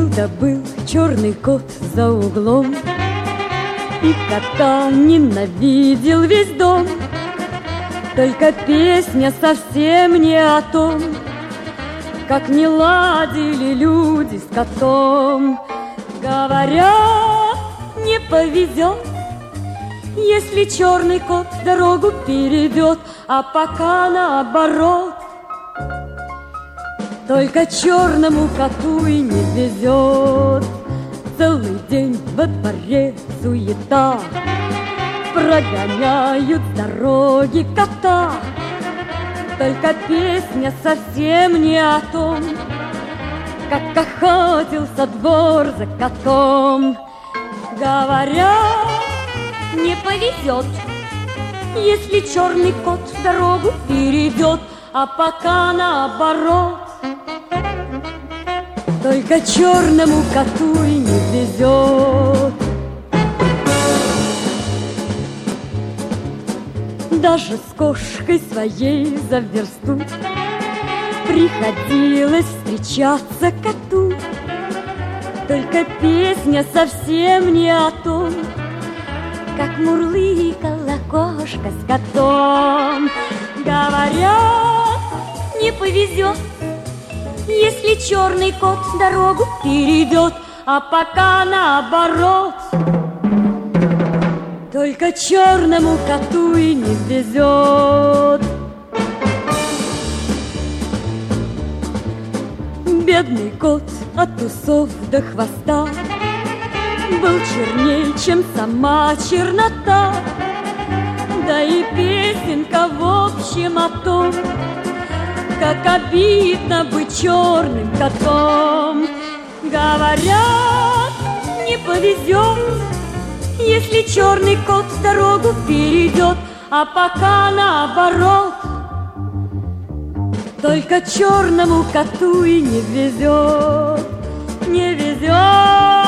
Некогда был черный кот за углом, и кота ненавидел весь дом. Только песня совсем не о том, как не ладили люди с котом. Говорят, не повезет, если черный кот дорогу перейдет, а пока наоборот. Только черному коту и не везет. Целый день во дворе суета, прогоняют с дороги кота. Только песня совсем не о том, как охотился двор за котом. Говорят, не повезет, если черный кот дорогу перейдет, а пока наоборот. Только черному коту и не везет. Даже с кошкой своей за версту приходилось встречаться коту. Только песня совсем не о том, как мурлыкала кошка с котом. Говорят, не повезет, если черный кот дорогу перейдет, а пока наоборот. Только черному коту и не везет. Бедный кот от усов до хвоста был черней, чем сама чернота. Да и песенка в общем о том, как обидно быть черным котом. Говорят, не повезет, если черный кот дорогу перейдет, а пока наоборот. Только черному коту и не везет, не везет.